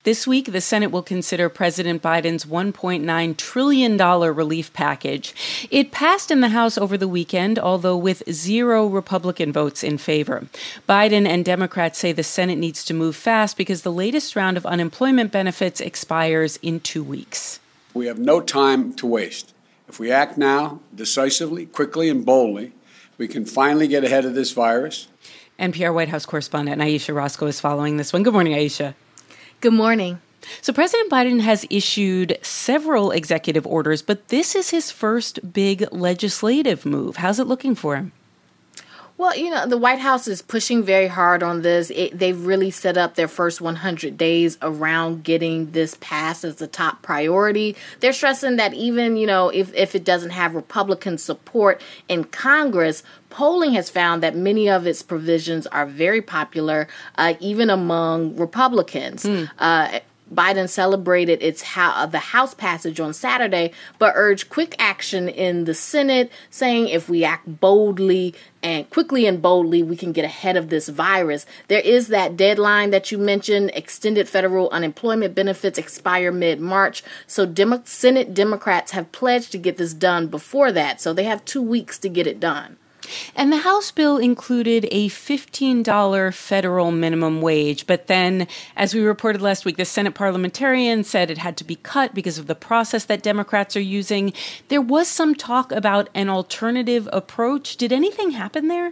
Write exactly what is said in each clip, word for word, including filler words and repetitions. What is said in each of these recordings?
This week, the Senate will consider President Biden's one point nine trillion dollars relief package. It passed in the House over the weekend, although with zero Republican votes in favor. Biden and Democrats say the Senate needs to move fast because the latest round of unemployment benefits expires in two weeks. We have no time to waste. If we act now, decisively, quickly, and boldly, we can finally get ahead of this virus. N P R White House correspondent Ayesha Rascoe is following this one. Good morning, Ayesha. Good morning. So President Biden has issued several executive orders, but this is his first big legislative move. How's it looking for him? Well, you know, the White House is pushing very hard on this. It, they've really set up their first one hundred days around getting this passed as a top priority. They're stressing that even, you know, if, if it doesn't have Republican support in Congress, polling has found that many of its provisions are very popular, uh, even among Republicans. Mm. Uh, Biden celebrated its ho- the House passage on Saturday, but urged quick action in the Senate, saying if we act boldly and quickly and boldly, we can get ahead of this virus. There is that deadline that you mentioned. Extended federal unemployment benefits expire mid-March. So Demo- Senate Democrats have pledged to get this done before that. So they have two weeks to get it done. And the House bill included a fifteen dollars federal minimum wage. But then, as we reported last week, the Senate parliamentarian said it had to be cut because of the process that Democrats are using. There was some talk about an alternative approach. Did anything happen there?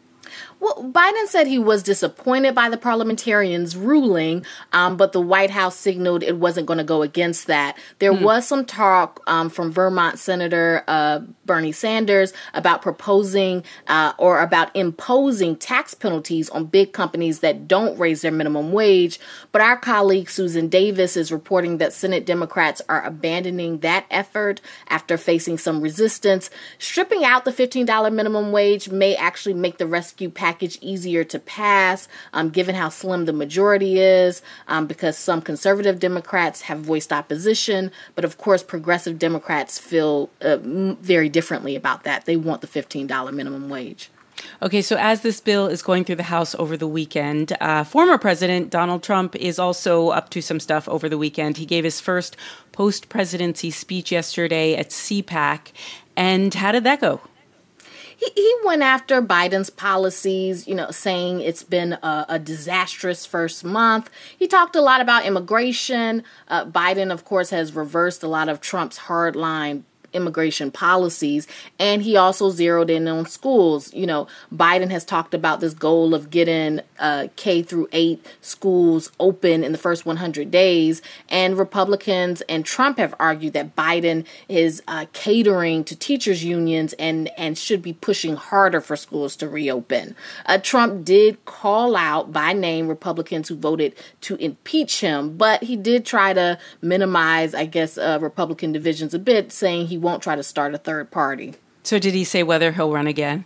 Well, Biden said he was disappointed by the parliamentarians' ruling, um, but the White House signaled it wasn't going to go against that. There hmm. was some talk um, from Vermont Senator uh, Bernie Sanders about proposing uh, or about imposing tax penalties on big companies that don't raise their minimum wage. But our colleague Susan Davis is reporting that Senate Democrats are abandoning that effort after facing some resistance. Stripping out the fifteen dollars minimum wage may actually make the rescue package package easier to pass, um, given how slim the majority is, um, because some conservative Democrats have voiced opposition. But of course, progressive Democrats feel uh, very differently about that. They want the fifteen dollars minimum wage. Okay, so as this bill is going through the House over the weekend, uh, former President Donald Trump is also up to some stuff over the weekend. He gave his first post-presidency speech yesterday at CPAC. And how did that go? He, he went after Biden's policies, you know, saying it's been a, a disastrous first month. He talked a lot about immigration. Uh, Biden, of course, has reversed a lot of Trump's hardline immigration policies, and he also zeroed in on schools. You know, Biden has talked about this goal of getting uh, K through eight schools open in the first one hundred days, and Republicans and Trump have argued that Biden is uh, catering to teachers' unions and, and should be pushing harder for schools to reopen. Uh, Trump did call out by name Republicans who voted to impeach him, but he did try to minimize, I guess, uh, Republican divisions a bit, saying he won't try to start a third party. So did he say whether he'll run again?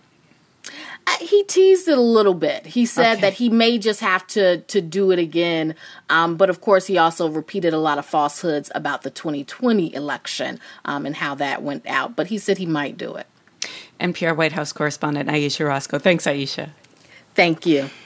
Uh, he teased it a little bit. He said okay. that he may just have to to do it again. Um, but of course, he also repeated a lot of falsehoods about the twenty twenty election um, and how that went out. But he said he might do it. N P R White House correspondent Ayesha Rascoe. Thanks, Ayesha. Thank you.